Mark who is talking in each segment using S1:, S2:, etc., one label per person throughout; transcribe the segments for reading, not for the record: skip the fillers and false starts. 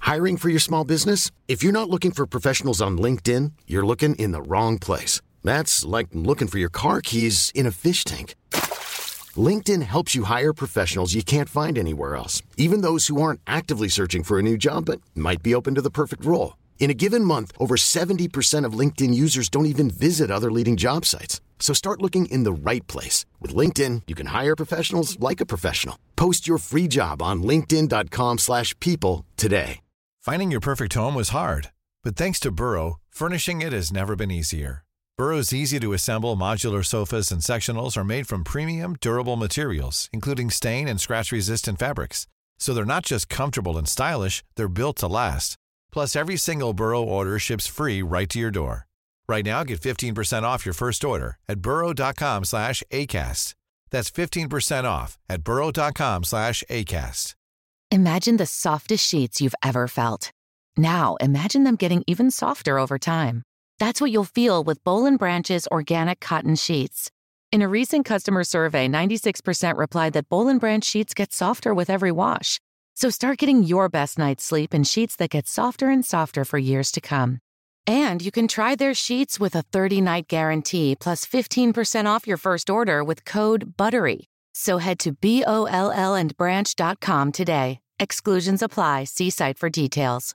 S1: Hiring for your small business? If you're not looking for professionals on LinkedIn, you're looking in the wrong place. That's like looking for your car keys in a fish tank. LinkedIn helps you hire professionals you can't find anywhere else, even those who aren't actively searching for a new job but might be open to the perfect role. In a given month, over 70% of LinkedIn users don't even visit other leading job sites. So start looking in the right place. With LinkedIn, you can hire professionals like a professional. Post your free job on linkedin.com/people today.
S2: Finding your perfect home was hard, but thanks to Burrow, furnishing it has never been easier. Burrow's easy-to-assemble modular sofas and sectionals are made from premium, durable materials, including stain and scratch-resistant fabrics. So they're not just comfortable and stylish, they're built to last. Plus, every single Burrow order ships free right to your door. Right now, get 15% off your first order at burrow.com/ACAST. That's 15% off at burrow.com/ACAST.
S3: Imagine the softest sheets you've ever felt. Now, imagine them getting even softer over time. That's what you'll feel with Boll & Branch's organic cotton sheets. In a recent customer survey, 96% replied that Boll & Branch sheets get softer with every wash. So start getting your best night's sleep in sheets that get softer and softer for years to come. And you can try their sheets with a 30-night guarantee plus 15% off your first order with code BUTTERY. So head to BOLLandbranch.com today. Exclusions apply. See site for details.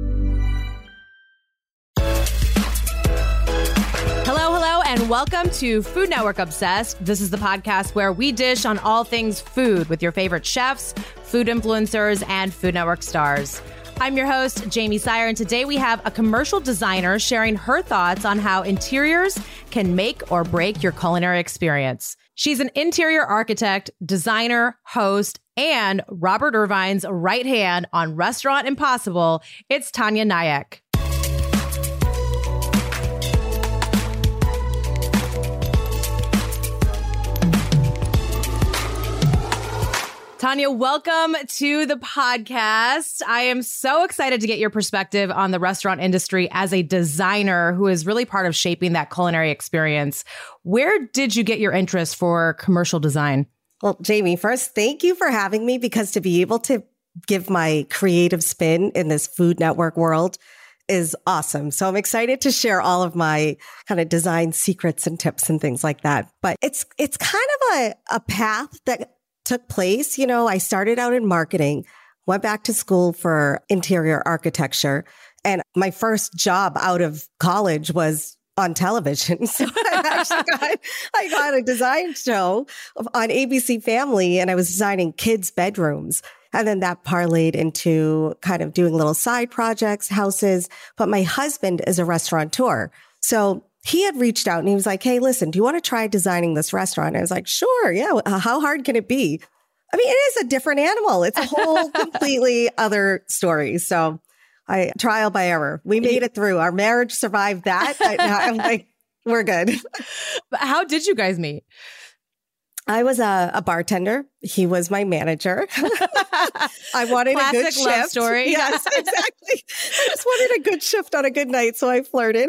S4: Hello, and welcome to Food Network Obsessed. This is the podcast where we dish on all things food with your favorite chefs, food influencers, and Food Network stars. I'm your host, Jamie Sire, and today we have a commercial designer sharing her thoughts on how interiors can make or break your culinary experience. She's an interior architect, designer, host, and Robert Irvine's right hand on Restaurant Impossible. It's Tanya Nayek. Tanya, welcome to the podcast. I am so excited to get your perspective on the restaurant industry as a designer who is really part of shaping that culinary experience. Where did you get your interest for commercial design?
S5: Well, Jamie, first, thank you for having me, because to be able to give my creative spin in this Food Network world is awesome. So I'm excited to share all of my kind of design secrets and tips and things like that. But it's kind of a path that took place. You know, I started out in marketing, went back to school for interior architecture, and my first job out of college was on television. So I got a design show on ABC Family, and I was designing kids' bedrooms. And then that parlayed into kind of doing little side projects, houses. But my husband is a restaurateur. So he had reached out and he was like, hey, listen, do you want to try designing this restaurant? I was like, sure. Yeah. How hard can it be? I mean, it is a different animal. It's a whole completely other story. So trial by error. We made it through. Our marriage survived that. Now I'm like, we're good.
S4: How did you guys meet?
S5: I was a bartender. He was my manager. I wanted
S4: Classic
S5: a good shift.
S4: Love story.
S5: Yes, exactly. I just wanted a good shift on a good night, so I flirted.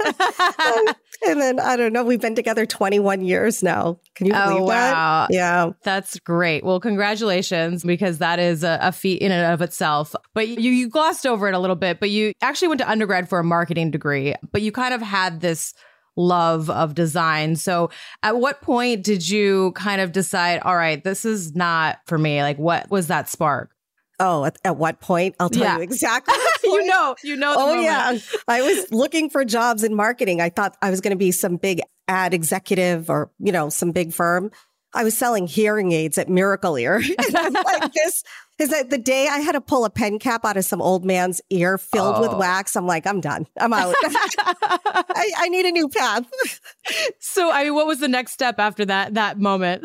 S5: And then, I don't know, we've been together 21 years now. Can you believe that?
S4: Wow.
S5: Yeah.
S4: That's great. Well, congratulations, because that is a feat in and of itself. But you glossed over it a little bit, but you actually went to undergrad for a marketing degree, but you kind of had this love of design. So at what point did you kind of decide, all right, this is not for me? Like, what was that spark?
S5: Oh, at what point? I'll tell you exactly.
S4: You know. The moment.
S5: Yeah. I was looking for jobs in marketing. I thought I was going to be some big ad executive or, some big firm. I was selling hearing aids at Miracle Ear. And I'm like, this is that the day I had to pull a pen cap out of some old man's ear filled with wax. I'm like, I'm done. I'm out. I need a new path.
S4: So, I mean, what was the next step after that moment?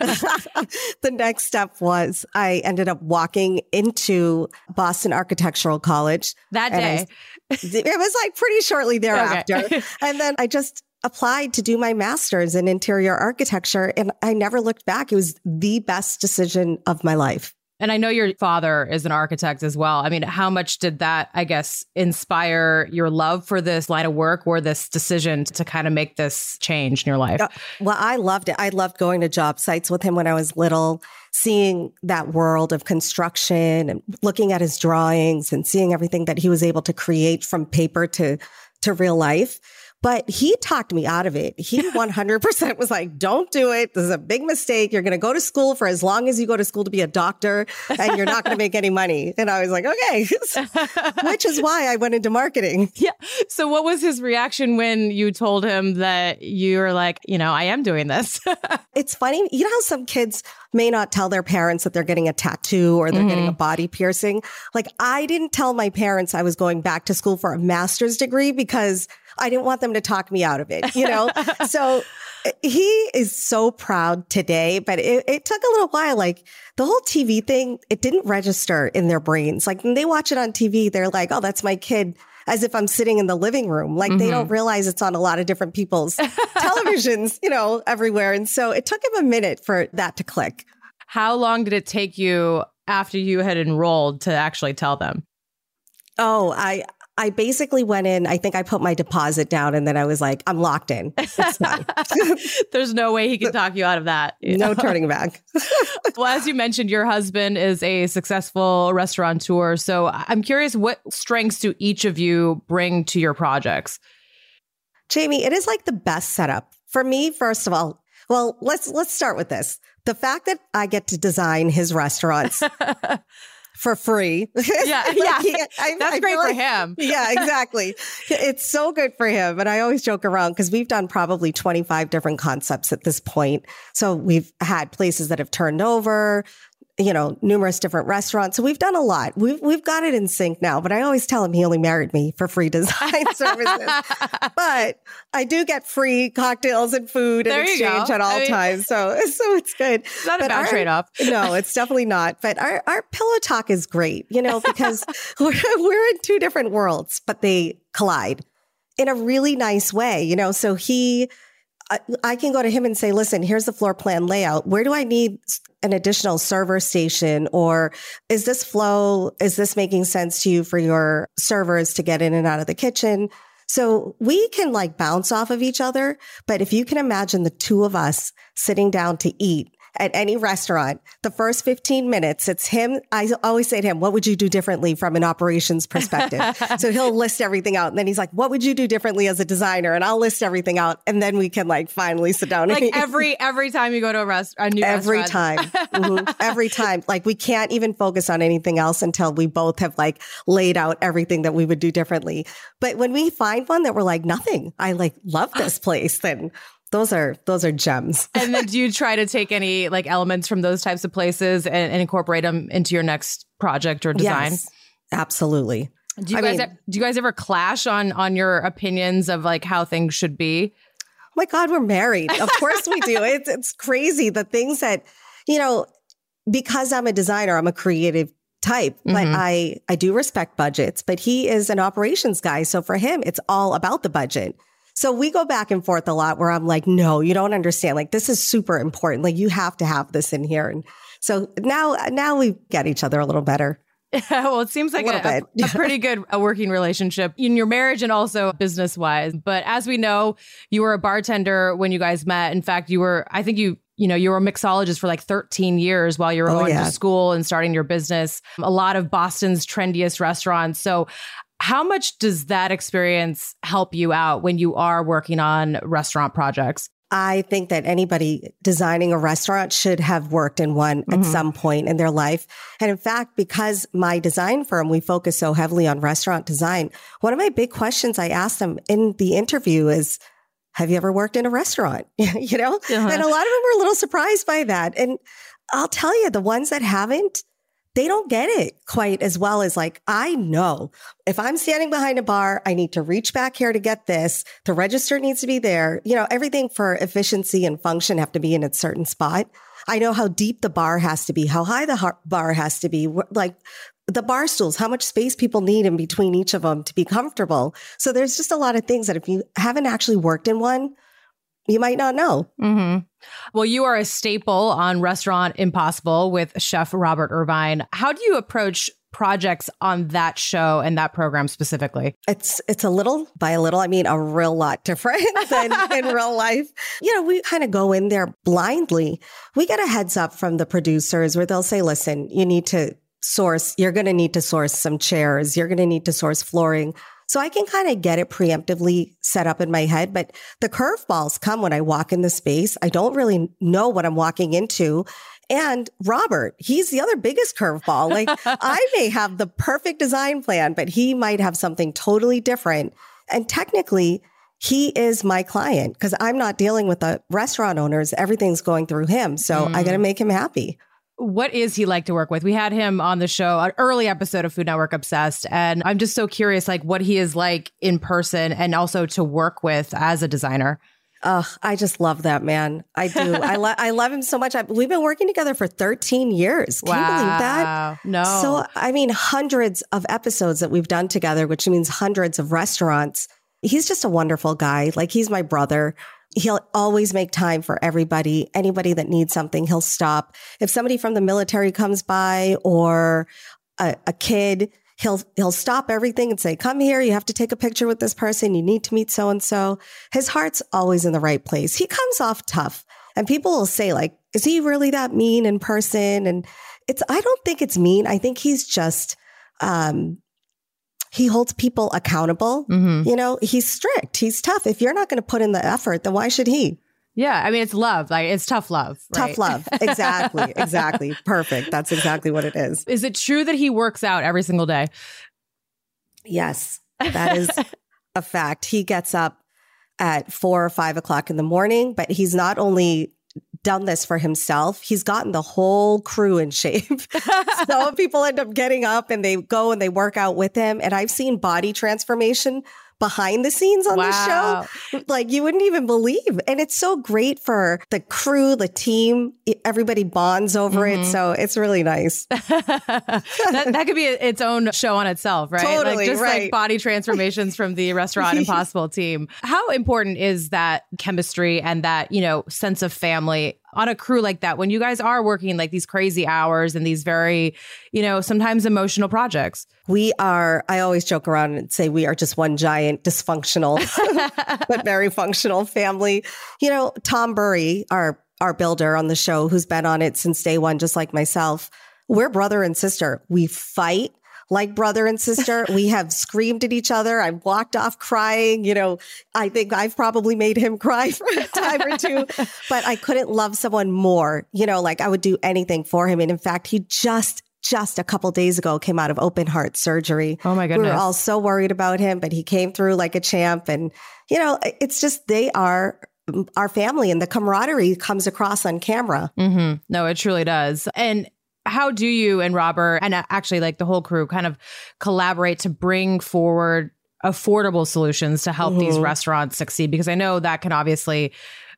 S5: The next step was I ended up walking into Boston Architectural College.
S4: That day.
S5: It was like pretty shortly thereafter.
S4: Okay.
S5: And then I just applied to do my master's in interior architecture, and I never looked back. It was the best decision of my life.
S4: And I know your father is an architect as well. I mean, how much did that, I guess, inspire your love for this line of work or this decision to kind of make this change in your life?
S5: Well, I loved it. I loved going to job sites with him when I was little, seeing that world of construction and looking at his drawings and seeing everything that he was able to create from paper to real life. But he talked me out of it. He 100% was like, don't do it. This is a big mistake. You're going to go to school for as long as you go to school to be a doctor, and you're not going to make any money. And I was like, okay, which is why I went into marketing.
S4: Yeah. So what was his reaction when you told him that you were like, I am doing this?
S5: It's funny. You know how some kids may not tell their parents that they're getting a tattoo or they're getting a body piercing? Like, I didn't tell my parents I was going back to school for a master's degree because I didn't want them to talk me out of it, So he is so proud today, but it took a little while. Like the whole TV thing, it didn't register in their brains. Like when they watch it on TV, they're like, oh, that's my kid, as if I'm sitting in the living room. Like they don't realize it's on a lot of different people's televisions, everywhere. And so it took him a minute for that to click.
S4: How long did it take you after you had enrolled to actually tell them?
S5: Oh, I basically went in, I think I put my deposit down and then I was like, I'm locked in. It's done.
S4: There's no way he can talk you out of that.
S5: No turning back.
S4: Well, as you mentioned, your husband is a successful restaurateur. So I'm curious, what strengths do each of you bring to your projects?
S5: Jamie, it is like the best setup. For me, first of all, well, let's start with this. The fact that I get to design his restaurants for free.
S4: Yeah. That's great for him.
S5: Yeah, exactly. It's so good for him. And I always joke around because we've done probably 25 different concepts at this point. So we've had places that have turned over, numerous different restaurants. So we've done a lot. We've got it in sync now, but I always tell him he only married me for free design services. But I do get free cocktails and food in exchange at all times. So it's good.
S4: It's not a bad trade-off.
S5: No, it's definitely not. But our pillow talk is great, because we're in two different worlds, but they collide in a really nice way, So I can go to him and say, listen, here's the floor plan layout. Where do I need an additional server station? Or is this making sense to you for your servers to get in and out of the kitchen? So we can bounce off of each other. But if you can imagine the two of us sitting down to eat at any restaurant, the first 15 minutes, it's him. I always say to him, what would you do differently from an operations perspective? So he'll list everything out. And then he's like, what would you do differently as a designer? And I'll list everything out. And then we can finally sit down. And
S4: every time you go to a new
S5: every
S4: restaurant.
S5: Time. Every time. We can't even focus on anything else until we both have laid out everything that we would do differently. But when we find one that we're like, nothing, I love this place, then those are gems.
S4: And then do you try to take any elements from those types of places and incorporate them into your next project or design?
S5: Yes, absolutely.
S4: Do you guys ever clash on your opinions of how things should be?
S5: Oh my God, we're married. Of course we do. It's crazy. The things that, because I'm a designer, I'm a creative type, but I do respect budgets, but he is an operations guy. So for him, it's all about the budget. So we go back and forth a lot where I'm like, no, you don't understand. This is super important. You have to have this in here. And so now we get each other a little better.
S4: Well, it seems like a pretty good working relationship in your marriage and also business wise. But as we know, you were a bartender when you guys met. In fact, you were a mixologist for 13 years while you were going to school and starting your business. A lot of Boston's trendiest restaurants. So how much does that experience help you out when you are working on restaurant projects?
S5: I think that anybody designing a restaurant should have worked in one at some point in their life. And in fact, because my design firm, we focus so heavily on restaurant design, one of my big questions I asked them in the interview is, have you ever worked in a restaurant? And a lot of them were a little surprised by that. And I'll tell you, the ones that haven't, they don't get it quite as well as I know if I'm standing behind a bar, I need to reach back here to get this. The register needs to be there. Everything for efficiency and function have to be in a certain spot. I know how deep the bar has to be, how high the bar has to be, the bar stools, how much space people need in between each of them to be comfortable. So there's just a lot of things that if you haven't actually worked in one, you might not know.
S4: Mm-hmm. Well, you are a staple on Restaurant Impossible with Chef Robert Irvine. How do you approach projects on that show and that program specifically?
S5: It's a little, by a little, I mean a real lot different than in real life. We kind of go in there blindly. We get a heads up from the producers where they'll say, listen, you're going to need to source some chairs. You're going to need to source flooring. So I can kind of get it preemptively set up in my head, but the curveballs come when I walk in the space. I don't really know what I'm walking into. And Robert, he's the other biggest curveball. Like I may have the perfect design plan, but he might have something totally different. And technically, he is my client because I'm not dealing with the restaurant owners. Everything's going through him. So I got to make him happy.
S4: What is he like to work with? We had him on the show, an early episode of Food Network Obsessed. And I'm just so curious, like what he is like in person and also to work with as a designer.
S5: I just love that man. I do. I love him so much. We've been working together for 13 years. Can you believe that?
S4: No.
S5: So, I mean, hundreds of episodes that we've done together, which means hundreds of restaurants. He's just a wonderful guy. Like he's my brother. He'll always make time for everybody. Anybody that needs something, he'll stop. If somebody from the military comes by or a kid, he'll stop everything and say, come here. You have to take a picture with this person. You need to meet so-and-so. His heart's always in the right place. He comes off tough and people will say like, is he really that mean in person? And I don't think it's mean. I think he's just, he holds people accountable. Mm-hmm. He's strict. He's tough. If you're not going to put in the effort, then why should he?
S4: Yeah. I mean, it's love. Like it's tough love. Right?
S5: Tough love. Exactly. Exactly. Perfect. That's exactly what it is.
S4: Is it true that he works out every single day?
S5: Yes, that is a fact. He gets up at 4 or 5 o'clock in the morning, but he's not only done this for himself, he's gotten the whole crew in shape. So people end up getting up and they go and they work out with him. And I've seen body transformation behind the scenes on the show, like you wouldn't even believe. And it's so great for the crew, the team, everybody bonds over it. So it's really nice.
S4: that could be its own show on itself, right?
S5: Totally,
S4: like body transformations from the Restaurant Impossible team. How important is that chemistry and that, sense of family on a crew like that when you guys are working like these crazy hours and these very, sometimes emotional projects?
S5: I always joke around and say we are just one giant dysfunctional, but very functional family. Tom Burry, our builder on the show, who's been on it since day one, just like myself, we're brother and sister. We fight like brother and sister. We have screamed at each other. I've walked off crying. I think I've probably made him cry for a time or two, but I couldn't love someone more. Like I would do anything for him. And in fact, he just a couple days ago came out of open heart surgery.
S4: Oh my goodness.
S5: We were all so worried about him, but he came through like a champ. And, it's just, they are our family and the camaraderie comes across on camera.
S4: Mm-hmm. No, it truly does. And how do you and Robert and actually like the whole crew kind of collaborate to bring forward affordable solutions to help these restaurants succeed? Because I know that can obviously,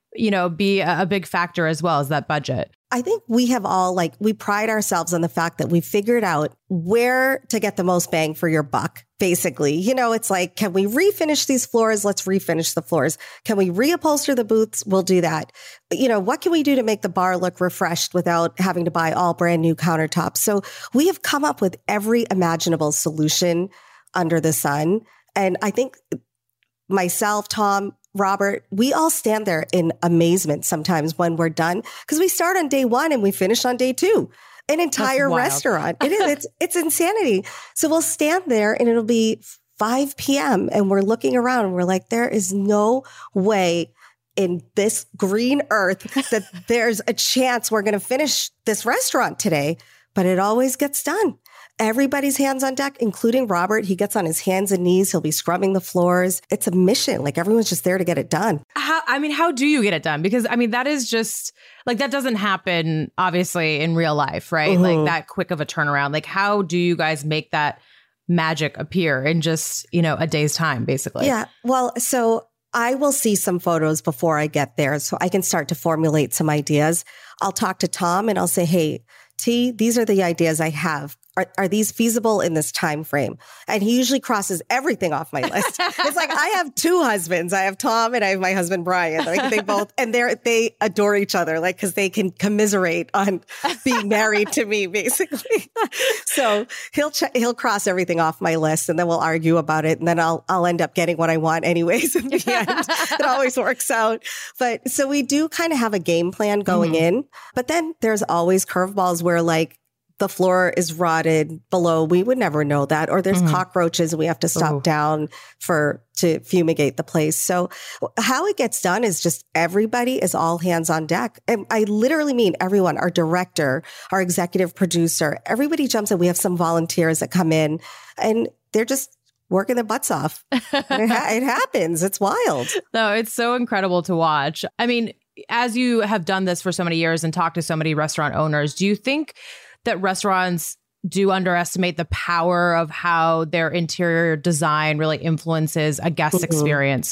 S4: be a big factor as well as that budget.
S5: I think we have all we pride ourselves on the fact that we figured out where to get the most bang for your buck. Basically, it's like, can we refinish these floors? Let's refinish the floors. Can we reupholster the booths? We'll do that. What can we do to make the bar look refreshed without having to buy all brand new countertops? So we have come up with every imaginable solution under the sun. And I think myself, Tom, Robert, we all stand there in amazement sometimes when we're done because we start on day one and we finish on day two. An entire restaurant. It is. It's insanity. So we'll stand there and it'll be 5 p.m. and we're looking around and we're like, there is no way in this green earth that there's a chance we're going to finish this restaurant today. But it always gets done. Everybody's hands on deck, including Robert. He gets on his hands and knees. He'll be scrubbing the floors. It's a mission. Like everyone's just there to get it done.
S4: How do you get it done? Because that is just that doesn't happen obviously in real life, right? Mm-hmm. Like that quick of a turnaround. Like how do you guys make that magic appear in just, a day's time, basically?
S5: Yeah. Well, so I will see some photos before I get there so I can start to formulate some ideas. I'll talk to Tom and I'll say, hey, T, these are the ideas I have. are these feasible in this time frame? And he usually crosses everything off my list. It's like, I have two husbands. I have Tom and I have my husband, Brian. Like they both, and they adore each other, like, cause they can commiserate on being married to me, basically. So he'll cross everything off my list and then we'll argue about it. And then I'll end up getting what I want anyways in the end. It always works out. But so we do kind of have a game plan going in, but then there's always curveballs where like the floor is rotted below. We would never know that. Or there's cockroaches and we have to stop down to fumigate the place. So how it gets done is just everybody is all hands on deck. And I literally mean everyone, our director, our executive producer, everybody jumps in. We have some volunteers that come in and they're just working their butts off. It happens. It's wild.
S4: No, it's so incredible to watch. I mean, as you have done this for so many years and talked to so many restaurant owners, do you think that restaurants do underestimate the power of how their interior design really influences a guest experience?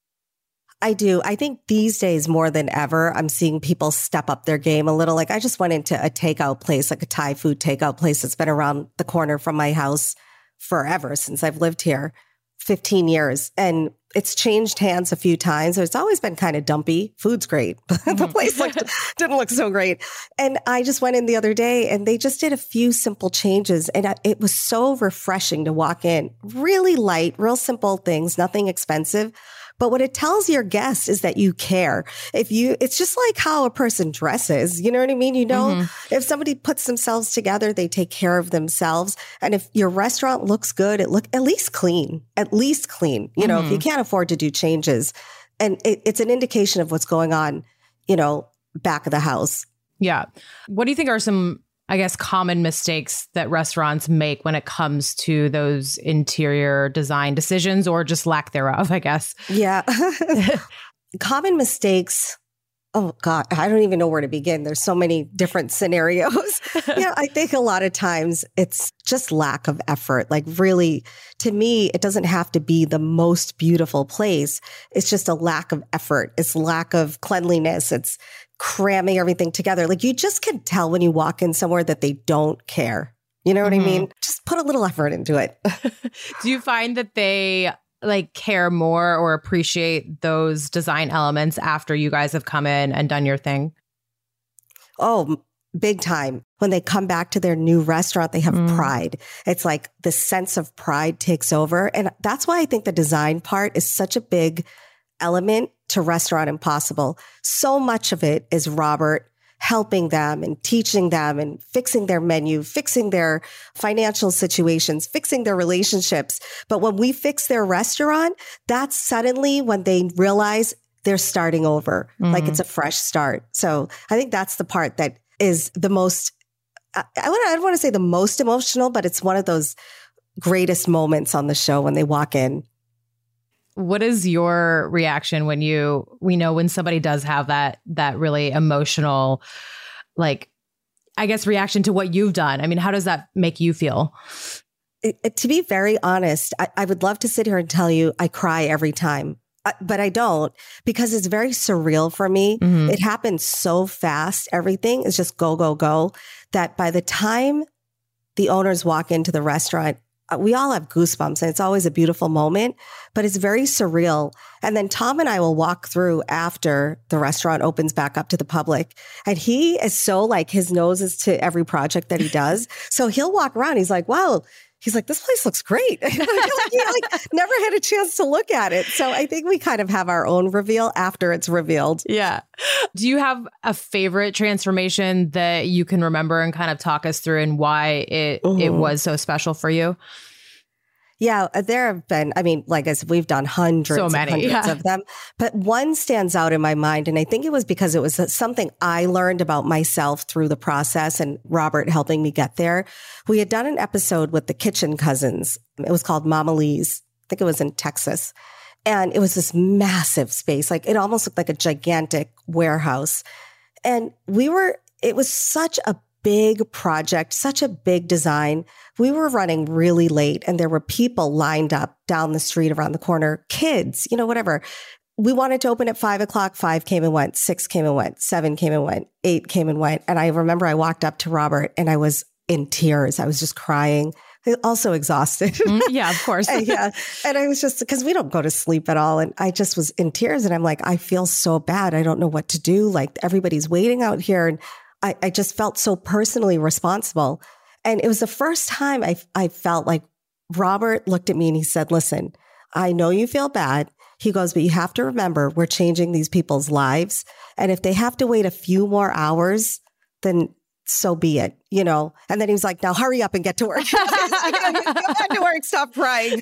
S5: I do. I think these days more than ever, I'm seeing people step up their game a little. Like I just went into a takeout place, like a Thai food takeout place that's been around the corner from my house forever since I've lived here, 15 years. And it's changed hands a few times. It's always been kind of dumpy. Food's great. The place didn't look so great. And I just went in the other day and they just did a few simple changes. And it was so refreshing to walk in. Really light, real simple things, nothing expensive. But what it tells your guests is that you care. It's just like how a person dresses. You know what I mean? You know, if somebody puts themselves together, they take care of themselves. And if your restaurant looks good, it look at least clean. You know, if you can't afford to do changes, and it's an indication of what's going on, you know, back of the house.
S4: Yeah. What do you think are some, I guess, common mistakes that restaurants make when it comes to those interior design decisions or just lack thereof, I guess?
S5: Yeah. Common mistakes. Oh God, I don't even know where to begin. There's so many different scenarios. Yeah, I think a lot of times it's just lack of effort. Like really, to me, it doesn't have to be the most beautiful place. It's just a lack of effort. It's lack of cleanliness. It's cramming everything together. Like you just can tell when you walk in somewhere that they don't care. You know what I mean? Just put a little effort into it.
S4: Do you find that they like care more or appreciate those design elements after you guys have come in and done your thing?
S5: Oh, big time. When they come back to their new restaurant, they have pride. It's like the sense of pride takes over. And that's why I think the design part is such a big element to Restaurant Impossible. So much of it is Robert helping them and teaching them and fixing their menu, fixing their financial situations, fixing their relationships. But when we fix their restaurant, that's suddenly when they realize they're starting over, like it's a fresh start. So I think that's the part that is the most, I don't want to say the most emotional, but it's one of those greatest moments on the show when they walk in.
S4: What is your reaction when we know when somebody does have that really emotional, like, I guess, reaction to what you've done? I mean, how does that make you feel?
S5: To be very honest, I would love to sit here and tell you I cry every time, but I don't, because it's very surreal for me. It happens so fast. Everything is just go, go, go, that by the time the owners walk into the restaurant, we all have goosebumps and it's always a beautiful moment, but it's very surreal. And then Tom and I will walk through after the restaurant opens back up to the public. And he is so like, his nose is to every project that he does. So he'll walk around. He's like, wow. He's like, this place looks great. I feel like he never had a chance to look at it. So I think we kind of have our own reveal after it's revealed.
S4: Yeah. Do you have a favorite transformation that you can remember and kind of talk us through and why it was so special for you?
S5: Yeah, there have been, I mean, like I said, we've done hundreds of them, but one stands out in my mind. And I think it was because it was something I learned about myself through the process and Robert helping me get there. We had done an episode with the Kitchen Cousins. It was called Mama Lee's. I think it was in Texas. And it was this massive space. Like it almost looked like a gigantic warehouse. And it was such a big project, such a big design. We were running really late and there were people lined up down the street around the corner, kids, whatever. We wanted to open at 5:00. 5 came and went, 6 came and went, 7 came and went, 8 came and went. And I remember I walked up to Robert and I was in tears. I was just crying. Also exhausted.
S4: Yeah, of course.
S5: Yeah. And I was just, because we don't go to sleep at all. And I just was in tears. And I'm like, I feel so bad. I don't know what to do. Like everybody's waiting out here. And I just felt so personally responsible. And it was the first time I felt like Robert looked at me and he said, listen, I know you feel bad. He goes, but you have to remember, we're changing these people's lives. And if they have to wait a few more hours, then so be it, you know? And then he was like, now hurry up and get to work. Go back to work, stop crying.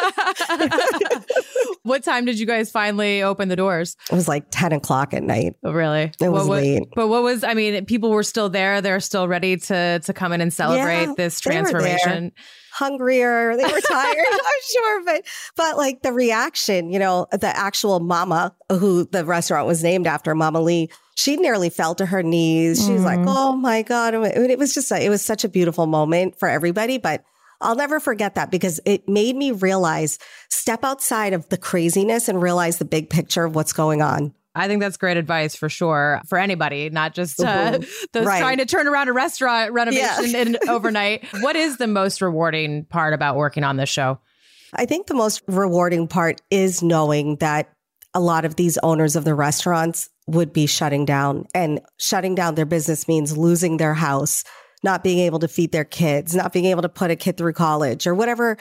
S4: What time did you guys finally open the doors?
S5: It was like 10 o'clock at night.
S4: Oh, really?
S5: It was late.
S4: But what was, I mean, people were still there. They're still ready to come in and celebrate this transformation.
S5: Hungrier, they were tired, I'm sure, but like the reaction, you know, the actual mama who the restaurant was named after, Mama Lee, she nearly fell to her knees. She was like, oh my God. It was just, it was such a beautiful moment for everybody, but I'll never forget that because it made me realize, step outside of the craziness and realize the big picture of what's going on.
S4: I think that's great advice for sure for anybody, not just those trying to turn around a restaurant renovation in overnight. What is the most rewarding part about working on this show?
S5: I think the most rewarding part is knowing that a lot of these owners of the restaurants would be shutting down, and shutting down their business means losing their house, not being able to feed their kids, not being able to put a kid through college or whatever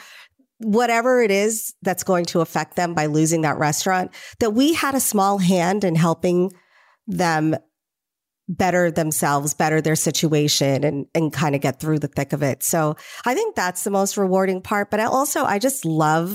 S5: it is that's going to affect them by losing that restaurant, that we had a small hand in helping them better themselves, better their situation and kind of get through the thick of it. So I think that's the most rewarding part. But I just love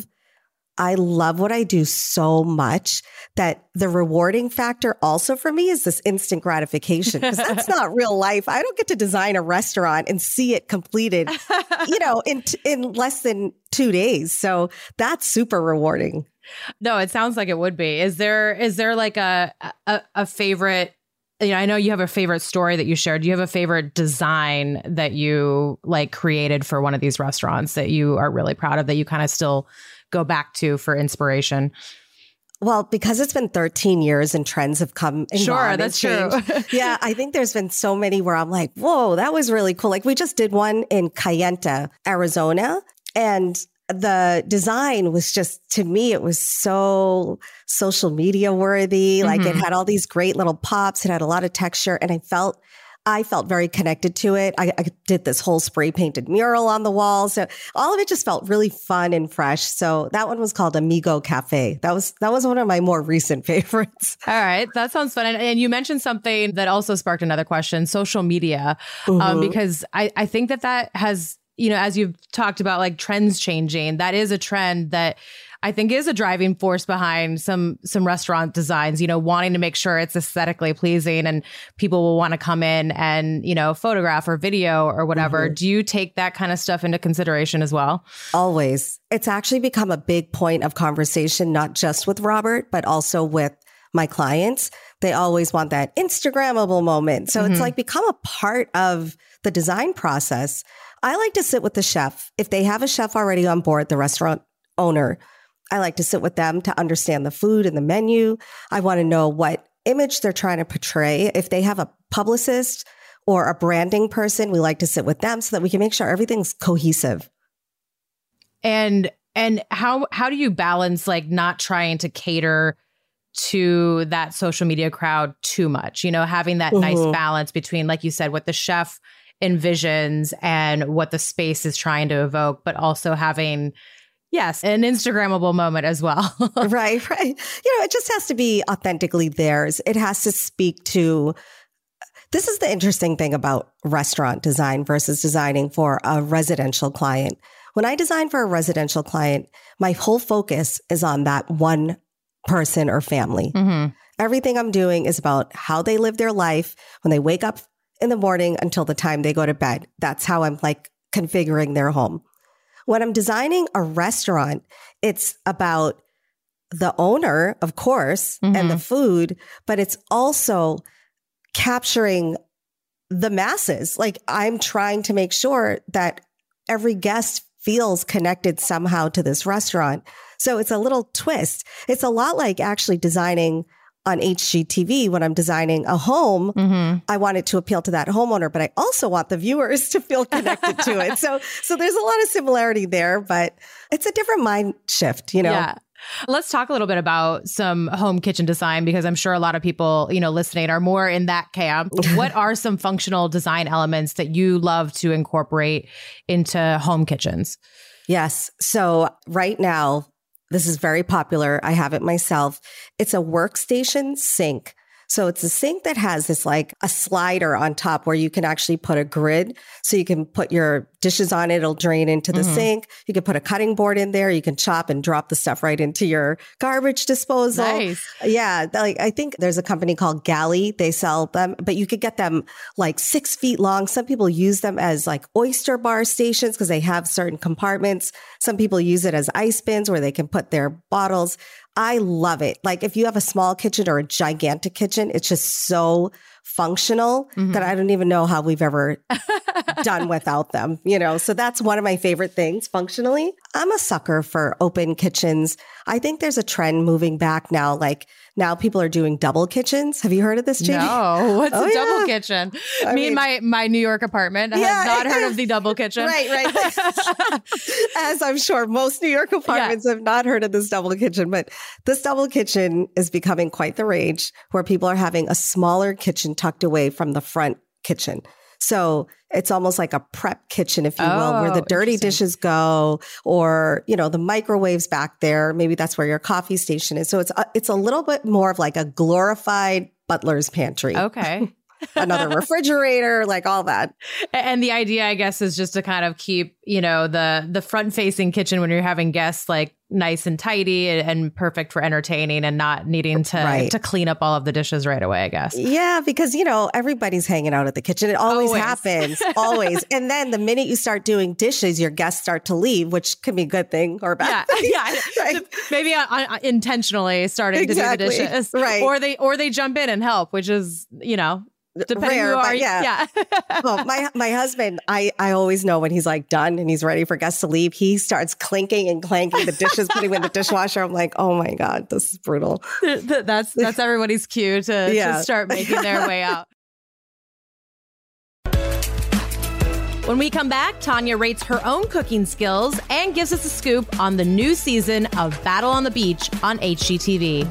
S5: what I do so much that the rewarding factor also for me is this instant gratification, because that's not real life. I don't get to design a restaurant and see it completed, you know, in less than 2 days. So that's super rewarding.
S4: No, it sounds like it would be. Is there like a favorite, you know, I know you have a favorite story that you shared. Do you have a favorite design that you like created for one of these restaurants that you are really proud of, that you kind of still go back to for inspiration?
S5: Well, because it's been 13 years and trends have come and
S4: sure,
S5: gone
S4: that's
S5: and changed.
S4: true.
S5: Yeah, I think there's been so many where I'm like, whoa, that was really cool. Like we just did one in Kayenta, Arizona, and the design was just, to me, it was so social media worthy. Like it had all these great little pops. It had a lot of texture, and I felt very connected to it. I did this whole spray painted mural on the wall. So all of it just felt really fun and fresh. So that one was called Amigo Cafe. That was one of my more recent favorites.
S4: All right. That sounds fun. And you mentioned something that also sparked another question, social media, because I think that has, you know, as you've talked about like trends changing, that is a trend that I think is a driving force behind some restaurant designs, you know, wanting to make sure it's aesthetically pleasing and people will want to come in and, you know, photograph or video or whatever. Do you take that kind of stuff into consideration as well?
S5: Always. It's actually become a big point of conversation, not just with Robert, but also with my clients. They always want that Instagrammable moment. So it's like become a part of the design process. I like to sit with the chef. If they have a chef already on board, the restaurant owner, I like to sit with them to understand the food and the menu. I want to know what image they're trying to portray. If they have a publicist or a branding person, we like to sit with them so that we can make sure everything's cohesive.
S4: And how do you balance like not trying to cater to that social media crowd too much, you know, having that nice balance between, like you said, what the chef envisions and what the space is trying to evoke, but also having, yes, an Instagrammable moment as well.
S5: Right. You know, it just has to be authentically theirs. It has to speak to, this is the interesting thing about restaurant design versus designing for a residential client. When I design for a residential client, my whole focus is on that one person or family. Everything I'm doing is about how they live their life when they wake up in the morning until the time they go to bed. That's how I'm like configuring their home. When I'm designing a restaurant, it's about the owner, of course, and the food, but it's also capturing the masses. Like I'm trying to make sure that every guest feels connected somehow to this restaurant. So it's a little twist. It's a lot like actually designing on HGTV when I'm designing a home, I want it to appeal to that homeowner, but I also want the viewers to feel connected to it. So there's a lot of similarity there, but it's a different mind shift, you know?
S4: Yeah. Let's talk a little bit about some home kitchen design, because I'm sure a lot of people, listening are more in that camp. What are some functional design elements that you love to incorporate into home kitchens?
S5: Yes. So right now, this is very popular. I have it myself. It's a workstation sink. So it's a sink that has this like a slider on top where you can actually put a grid. So you can put your dishes on it. It'll drain into the sink. You can put a cutting board in there. You can chop and drop the stuff right into your garbage disposal.
S4: Nice.
S5: Yeah. Like I think there's a company called Galley. They sell them, but you could get them like 6 feet long. Some people use them as like oyster bar stations because they have certain compartments. Some people use it as ice bins where they can put their bottles. I love it. Like if you have a small kitchen or a gigantic kitchen, it's just so functional that I don't even know how we've ever done without them, So that's one of my favorite things functionally. I'm a sucker for open kitchens. I think there's a trend moving back now. Like now people are doing double kitchens. Have you heard of this, Jamie?
S4: No. What's a double kitchen? I mean, my New York apartment has not heard of the double kitchen.
S5: Right. As I'm sure most New York apartments have not heard of this double kitchen, but this double kitchen is becoming quite the rage where people are having a smaller kitchen tucked away from the front kitchen. So it's almost like a prep kitchen, if you will, where the dirty dishes go, or, the microwave's back there. Maybe that's where your coffee station is. So it's a little bit more of like a glorified butler's pantry.
S4: Okay.
S5: Another refrigerator, like all that.
S4: And the idea, I guess, is just to kind of keep, the front-facing kitchen when you're having guests like nice and tidy and perfect for entertaining and not needing to clean up all of the dishes right away, I guess.
S5: Yeah, because, everybody's hanging out at the kitchen. It always happens. Always. And then the minute you start doing dishes, your guests start to leave, which can be a good thing or bad.
S4: Yeah. Right. Maybe intentionally starting to do the dishes.
S5: Right.
S4: Or they jump in and help, which is, depending
S5: rare,
S4: who you are.
S5: Yeah. Well, my husband, I always know when he's like done and he's ready for guests to leave, he starts clinking and clanking the dishes, putting them in the dishwasher. I'm like, oh my God, this is brutal.
S4: That's everybody's cue to start making their way out. When we come back, Tanya rates her own cooking skills and gives us a scoop on the new season of Battle on the Beach on HGTV.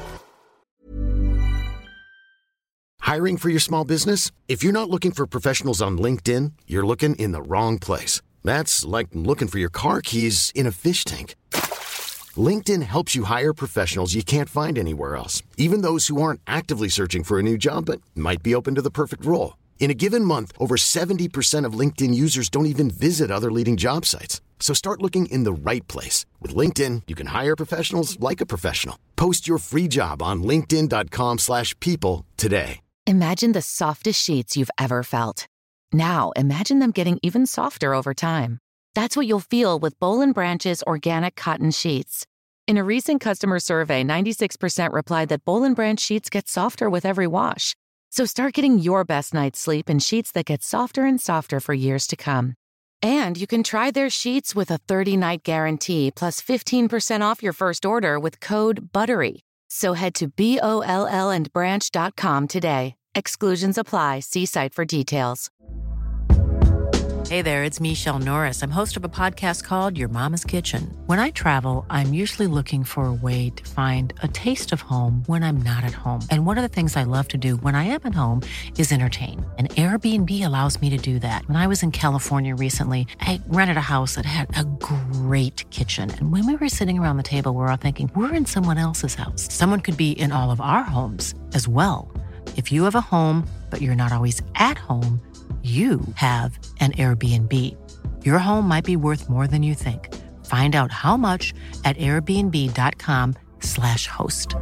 S1: Hiring for your small business? If you're not looking for professionals on LinkedIn, you're looking in the wrong place. That's like looking for your car keys in a fish tank. LinkedIn helps you hire professionals you can't find anywhere else, even those who aren't actively searching for a new job but might be open to the perfect role. In a given month, over 70% of LinkedIn users don't even visit other leading job sites. So start looking in the right place. With LinkedIn, you can hire professionals like a professional. Post your free job on linkedin.com/people today.
S3: Imagine the softest sheets you've ever felt. Now, imagine them getting even softer over time. That's what you'll feel with Boll & Branch's organic cotton sheets. In a recent customer survey, 96% replied that Boll & Branch sheets get softer with every wash. So start getting your best night's sleep in sheets that get softer and softer for years to come. And you can try their sheets with a 30-night guarantee plus 15% off your first order with code BUTTERY. So head to BOLLandbranch.com today. Exclusions apply. See site for details.
S6: Hey there, it's Michelle Norris. I'm host of a podcast called Your Mama's Kitchen. When I travel, I'm usually looking for a way to find a taste of home when I'm not at home. And one of the things I love to do when I am at home is entertain. And Airbnb allows me to do that. When I was in California recently, I rented a house that had a great kitchen. And when we were sitting around the table, we're all thinking, we're in someone else's house. Someone could be in all of our homes as well. If you have a home, but you're not always at home, you have an Airbnb. Your home might be worth more than you think. Find out how much at airbnb.com/host.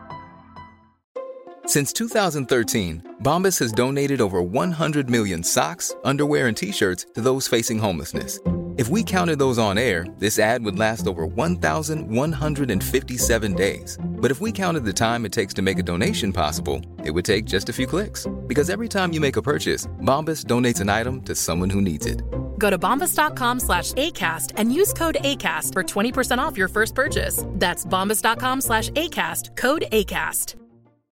S7: Since 2013, Bombas has donated over 100 million socks, underwear, and T-shirts to those facing homelessness. If we counted those on air, this ad would last over 1,157 days. But if we counted the time it takes to make a donation possible, it would take just a few clicks. Because every time you make a purchase, Bombas donates an item to someone who needs it.
S8: Go to bombas.com/ACAST and use code ACAST for 20% off your first purchase. That's bombas.com/ACAST, code ACAST.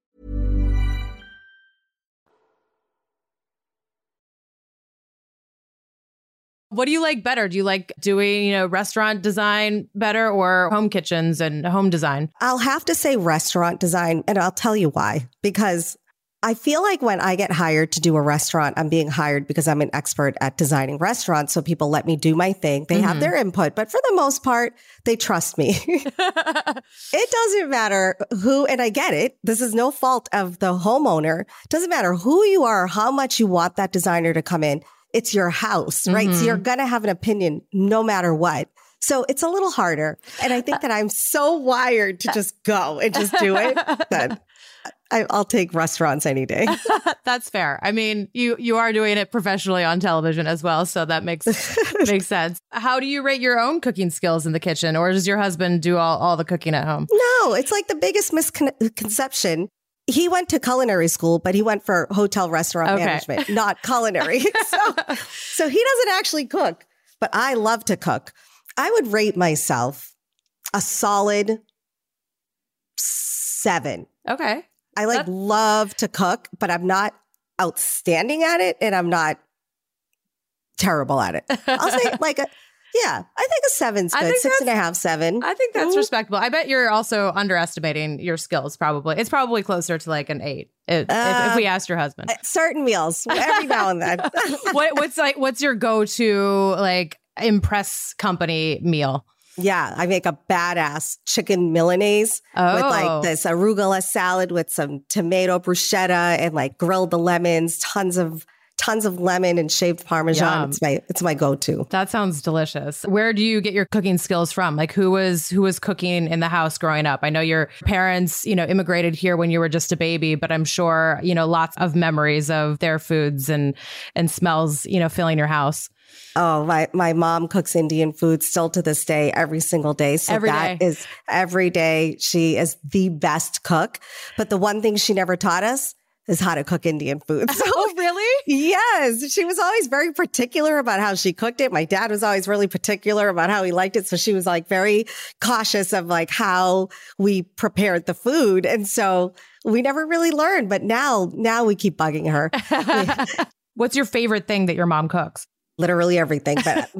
S4: What do you like better? Do you like doing, restaurant design better or home kitchens and home design?
S5: I'll have to say restaurant design, and I'll tell you why. Because I feel like when I get hired to do a restaurant, I'm being hired because I'm an expert at designing restaurants. So people let me do my thing. They have their input, but for the most part, they trust me. It doesn't matter who, and I get it. This is no fault of the homeowner. It doesn't matter who you are, or how much you want that designer to come in. It's your house, right? So you're going to have an opinion no matter what. So it's a little harder. And I think that I'm so wired to just go and just do it that I'll take restaurants any day.
S4: That's fair. I mean, you are doing it professionally on television as well. So that makes sense. How do you rate your own cooking skills in the kitchen? Or does your husband do all the cooking at home?
S5: No, it's like the biggest misconception. He went to culinary school, but he went for hotel restaurant management, not culinary. So he doesn't actually cook, but I love to cook. I would rate myself a solid 7.
S4: Okay.
S5: I love to cook, but I'm not outstanding at it, and I'm not terrible at it. I'll say I think a 7's good. 6.5, 7.
S4: I think that's respectable. I bet you're also underestimating your skills. Probably, it's probably closer to like an 8 if we asked your husband.
S5: Certain meals, every now and then.
S4: What's your go-to like impress company meal?
S5: Yeah, I make a badass chicken Milanese with like this arugula salad with some tomato bruschetta and like grilled the lemons, tons of lemon and shaved Parmesan. Yum. It's my go-to.
S4: That sounds delicious. Where do you get your cooking skills from? Like who was cooking in the house growing up? I know your parents, immigrated here when you were just a baby, but I'm sure, lots of memories of their foods and smells, filling your house.
S5: Oh, my mom cooks Indian food still to this day, every single day. So is every day. She is the best cook. But the one thing she never taught us is how to cook Indian food. So,
S4: oh, really?
S5: Yes. She was always very particular about how she cooked it. My dad was always really particular about how he liked it. So she was like very cautious of like how we prepared the food. And so we never really learned. But now we keep bugging her.
S4: What's your favorite thing that your mom cooks?
S5: Literally everything. But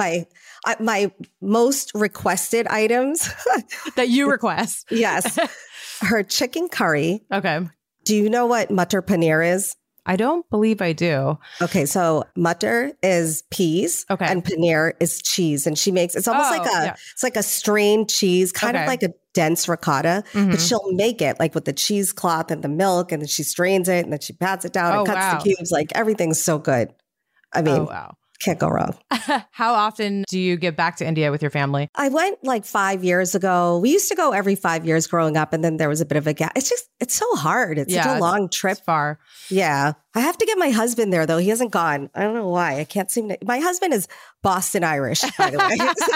S5: my most requested items.
S4: That you request.
S5: Yes. Her chicken curry.
S4: Okay.
S5: Do you know what matar paneer is?
S4: I don't believe I do.
S5: Okay, so matar is peas, and paneer is cheese, and she makes it's almost it's like a strained cheese, kind of like a dense ricotta, but she'll make it like with the cheesecloth and the milk, and then she strains it, and then she pats it down and cuts the cubes. Like everything's so good. I mean, can't go wrong.
S4: How often do you get back to India with your family?
S5: I went like 5 years ago. We used to go every 5 years growing up, and then there was a bit of a gap. It's so hard. It's such a long trip.
S4: It's far.
S5: Yeah. I have to get my husband there, though. He hasn't gone. I don't know why. I can't seem to. My husband is Boston Irish, by the way.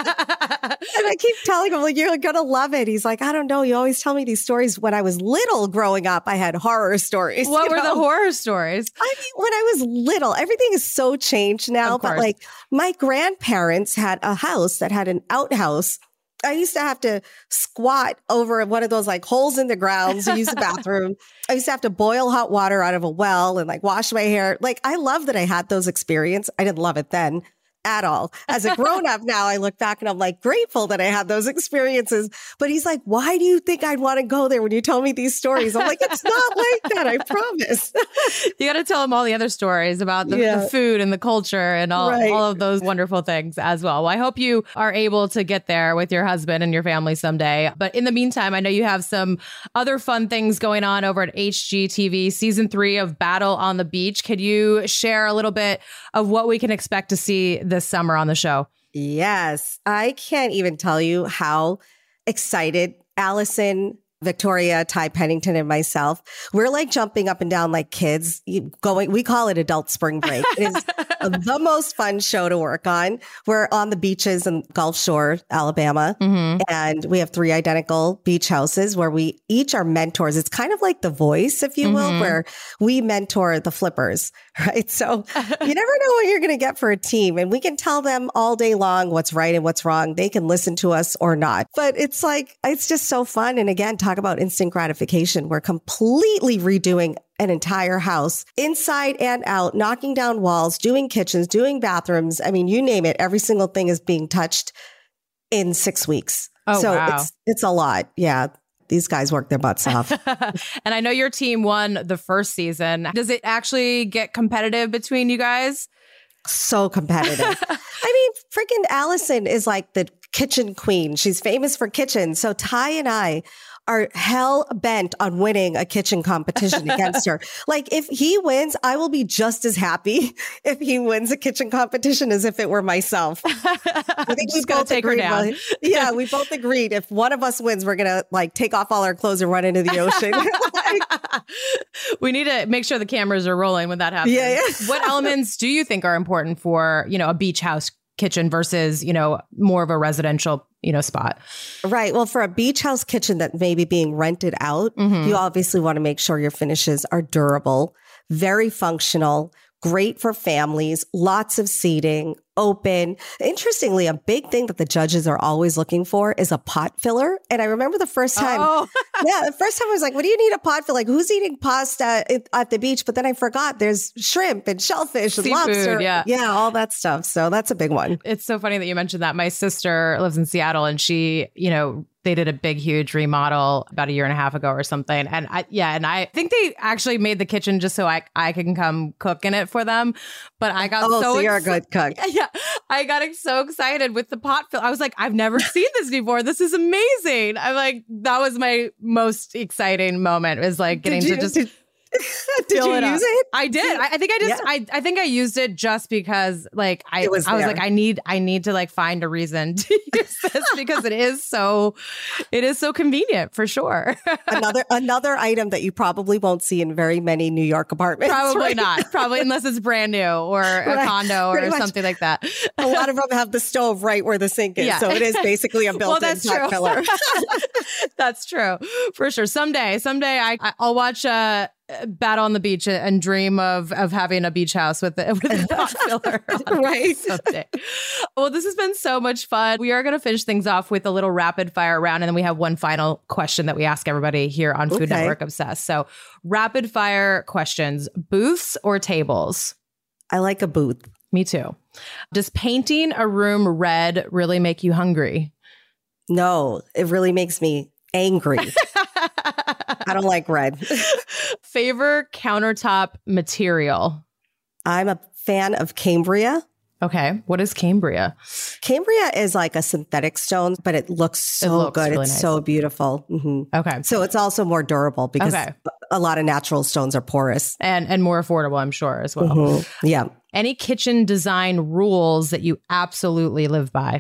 S5: And I keep telling him, like, you're going to love it. He's like, I don't know. You always tell me these stories. When I was little growing up, I had horror stories.
S4: What were the horror stories?
S5: I mean, when I was little, everything is so changed now. But like my grandparents had a house that had an outhouse. I used to have to squat over one of those like holes in the ground to use the bathroom. I used to have to boil hot water out of a well and like wash my hair. Like, I love that I had those experiences. I didn't love it then at all. As a grown up now, I look back and I'm like grateful that I had those experiences. But he's like, why do you think I'd want to go there when you tell me these stories? I'm like, it's not like that. I promise.
S4: You got to tell him all the other stories about the food and the culture and all of those wonderful things as well. Well, I hope you are able to get there with your husband and your family someday. But in the meantime, I know you have some other fun things going on over at HGTV, season 3 of Battle on the Beach. Could you share a little bit of what we can expect to see this summer on the show?
S5: Yes. I can't even tell you how excited Allison, Victoria, Ty Pennington, and myself, we're like jumping up and down like kids we call it adult spring break. It is the most fun show to work on. We're on the beaches in Gulf Shore, Alabama, and we have 3 identical beach houses where we each are mentors. It's kind of like The Voice, if you will, where we mentor the flippers, right? So you never know what you're going to get for a team, and we can tell them all day long what's right and what's wrong. They can listen to us or not, but it's just so fun. And again, talking talk about instant gratification. We're completely redoing an entire house inside and out, knocking down walls, doing kitchens, doing bathrooms. I mean, you name it. Every single thing is being touched in 6 weeks.
S4: Oh,
S5: so
S4: wow.
S5: it's a lot. Yeah. These guys work their butts off.
S4: And I know your team won the first season. Does it actually get competitive between you guys?
S5: So competitive. I mean, freaking Allison is like the kitchen queen. She's famous for kitchen. So Ty and I are hell bent on winning a kitchen competition against her. Like if he wins, I will be just as happy if he wins a kitchen competition as if it were myself. I think we both agreed. Yeah, we both agreed. If one of us wins, we're going to like take off all our clothes and run into the ocean.
S4: We need to make sure the cameras are rolling when that happens.
S5: Yeah.
S4: What elements do you think are important for, a beach house kitchen versus, more of a residential, spot?
S5: Right. Well, for a beach house kitchen that may be being rented out, you obviously want to make sure your finishes are durable, very functional, great for families, lots of seating, open. Interestingly, a big thing that the judges are always looking for is a pot filler. And I remember the first time, the first time I was like, what do you need a pot filler? Like who's eating pasta at the beach? But then I forgot there's shrimp and shellfish and
S4: seafood,
S5: lobster.
S4: Yeah,
S5: all that stuff. So that's a big one.
S4: It's so funny that you mentioned that. My sister lives in Seattle and she, they did a big, huge remodel about 1.5 years ago or something. And I think they actually made the kitchen just so I can come cook in it for them. But I got
S5: so you're a good cook.
S4: Yeah. I got so excited with the pot fill. I was like, I've never seen this before. This is amazing. I'm like, that was my most exciting moment, is like getting to just...
S5: Did you use it?
S4: I did. I think I just, I think I used it just because like I was like, I need to like find a reason to use this because it is so convenient for sure.
S5: Another item that you probably won't see in very many New York apartments.
S4: Probably not. Probably unless it's brand new or a condo or something like that.
S5: A lot of them have the stove right where the sink is. Yeah. So it is basically a built-in pot filler.
S4: That's true. For sure. Someday I'll watch Battle on the Beach and dream of having a beach house with a pot filler
S5: right
S4: someday. Well, this has been so much fun. We are going to finish things off with a little rapid fire round, and then we have one final question that we ask everybody here on Food Network Obsessed. So rapid fire questions: booths or tables?
S5: I like a booth.
S4: Me too. Does painting a room red really make you hungry?
S5: No, it really makes me angry. I don't like red.
S4: Favorite countertop material? I'm
S5: a fan of Cambria.
S4: Okay. What is Cambria?
S5: Cambria is like a synthetic stone, but it looks so good.
S4: Really
S5: it's
S4: nice.
S5: So beautiful. Mm-hmm.
S4: Okay.
S5: So it's also more durable because a lot of natural stones are porous.
S4: And more affordable, I'm sure, as well.
S5: Mm-hmm. Yeah.
S4: Any kitchen design rules that you absolutely live by?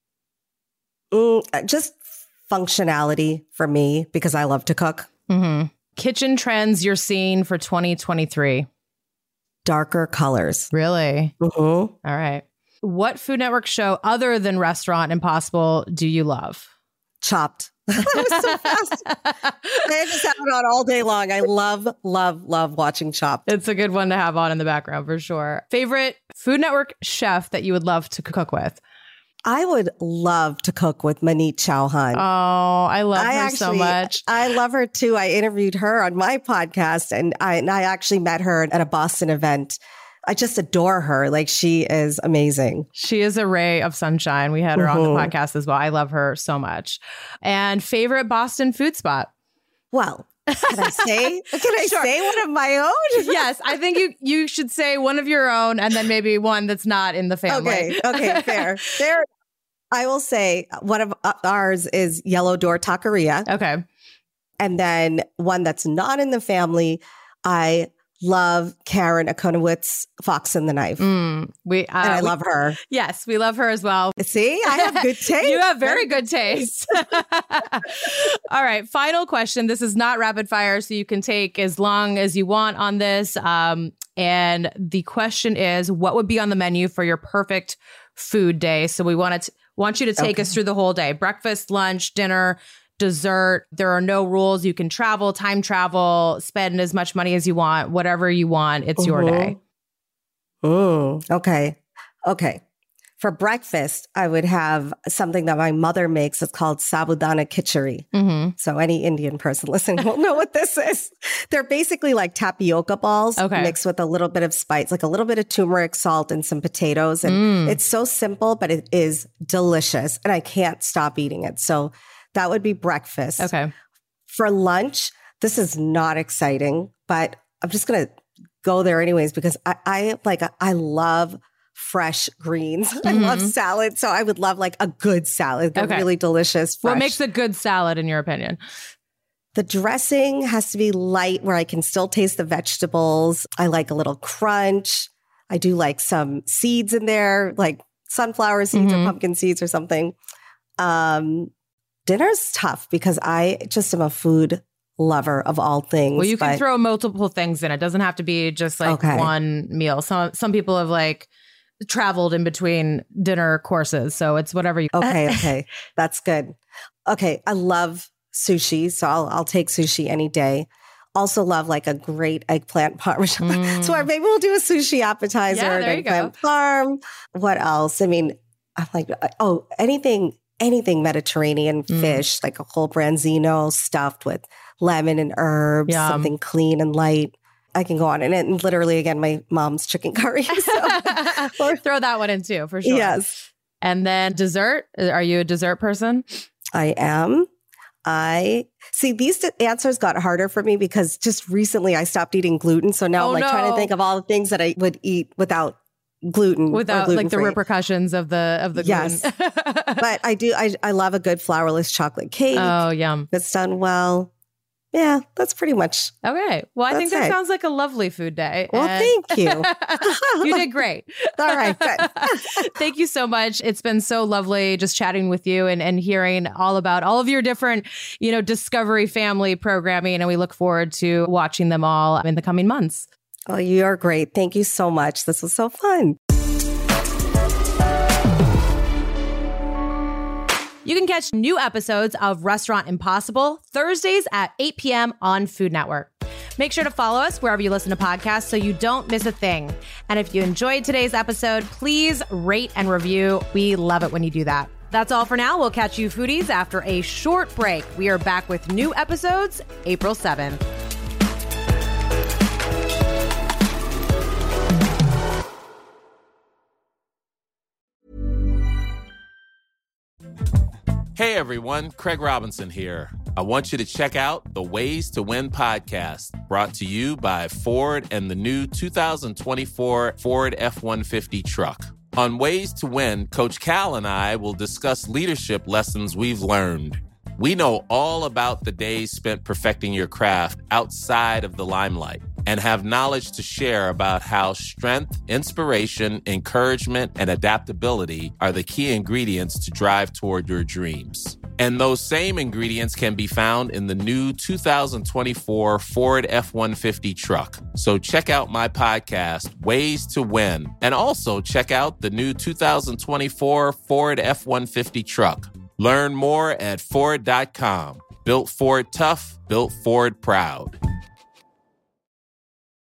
S5: Just functionality for me because I love to cook.
S4: Mm-hmm. Kitchen trends you're seeing for 2023?
S5: Darker colors.
S4: Really?
S5: Mm-hmm.
S4: All right. What Food Network show other than Restaurant Impossible do you love?
S5: Chopped. That was so fast. I just have it on all day long. I love watching Chopped.
S4: It's a good one to have on in the background for sure. Favorite Food Network chef that you would love to cook with?
S5: I would love to cook with Maneet Chauhan.
S4: Oh, I love her so much.
S5: I love her too. I interviewed her on my podcast and I actually met her at a Boston event. I just adore her. Like, she is amazing.
S4: She is a ray of sunshine. We had her on the podcast as well. I love her so much. And favorite Boston food spot?
S5: Well, can I say one of my own?
S4: Yes, I think you should say one of your own and then maybe one that's not in the family.
S5: Okay, fair. I will say one of ours is Yellow Door Taqueria.
S4: Okay.
S5: And then one that's not in the family, I love Karen Akonowitz, Fox and the Knife. I love her.
S4: Yes, we love her as well.
S5: See, I have good taste.
S4: You have very good taste. All right, final question. This is not rapid fire, so you can take as long as you want on this. And the question is, what would be on the menu for your perfect food day? So we want you to take us through the whole day. Breakfast, lunch, dinner, dessert. There are no rules. You can travel, time travel, spend as much money as you want, whatever you want. It's your day.
S5: Okay. For breakfast, I would have something that my mother makes. It's called sabudana khichdi.
S4: Mm-hmm.
S5: So any Indian person listening will know what this is. They're basically like tapioca balls mixed with a little bit of spice, like a little bit of turmeric, salt, and some potatoes. And it's so simple, but it is delicious. And I can't stop eating it. So that would be breakfast.
S4: Okay.
S5: For lunch, this is not exciting, but I'm just going to go there anyways because I love fresh greens. I love salad. So I would love like a good salad, really delicious, fresh.
S4: What makes a good salad in your opinion?
S5: The dressing has to be light where I can still taste the vegetables. I like a little crunch. I do like some seeds in there, like sunflower seeds or pumpkin seeds or something. Dinner's tough because I just am a food lover of all things.
S4: Well, you can throw multiple things in. It doesn't have to be just like one meal. Some people have like traveled in between dinner courses. So it's whatever you...
S5: Okay. That's good. Okay. I love sushi. So I'll take sushi any day. Also love like a great eggplant parmesan. So maybe we'll do a sushi appetizer.
S4: Yeah, there you
S5: eggplant
S4: go.
S5: parm. What else? I mean, I'm like, anything Mediterranean fish, like a whole branzino stuffed with lemon and herbs, something clean and light. I can go on. And literally, again, my mom's chicken curry. So.
S4: Throw that one in too, for sure.
S5: Yes.
S4: And then dessert. Are you a dessert person?
S5: I am. See, these answers got harder for me because just recently I stopped eating gluten. So now I'm trying to think of all the things that I would eat without gluten.
S4: Without like the repercussions of the gluten.
S5: Yes. But I love a good flourless chocolate cake.
S4: Oh, yum.
S5: That's done well. Yeah, that's pretty much.
S4: Okay. Well, I think that sounds like a lovely food day.
S5: Well, thank you.
S4: You did great.
S5: All right, good.
S4: Thank you so much. It's been so lovely just chatting with you and hearing all about all of your different, Discovery Family programming. And we look forward to watching them all in the coming months.
S5: Oh, you're great. Thank you so much. This was so fun.
S4: You can catch new episodes of Restaurant Impossible Thursdays at 8 p.m. on Food Network. Make sure to follow us wherever you listen to podcasts so you don't miss a thing. And if you enjoyed today's episode, please rate and review. We love it when you do that. That's all for now. We'll catch you foodies after a short break. We are back with new episodes April 7th.
S9: Hey everyone, Craig Robinson here. I want you to check out the Ways to Win podcast, brought to you by Ford and the new 2024 Ford F-150 truck. On Ways to Win, Coach Cal and I will discuss leadership lessons we've learned. We know all about the days spent perfecting your craft outside of the limelight and have knowledge to share about how strength, inspiration, encouragement, and adaptability are the key ingredients to drive toward your dreams. And those same ingredients can be found in the new 2024 Ford F-150 truck. So check out my podcast, Ways to Win, and also check out the new 2024 Ford F-150 truck. Learn more at Ford.com. Built Ford tough, built Ford proud.